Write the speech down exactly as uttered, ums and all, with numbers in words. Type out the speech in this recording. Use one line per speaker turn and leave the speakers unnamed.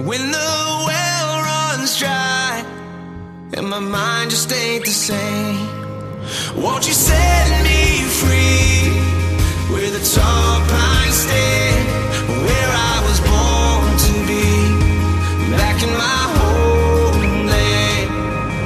when the well runs dry and my mind just ain't the same. Won't you set me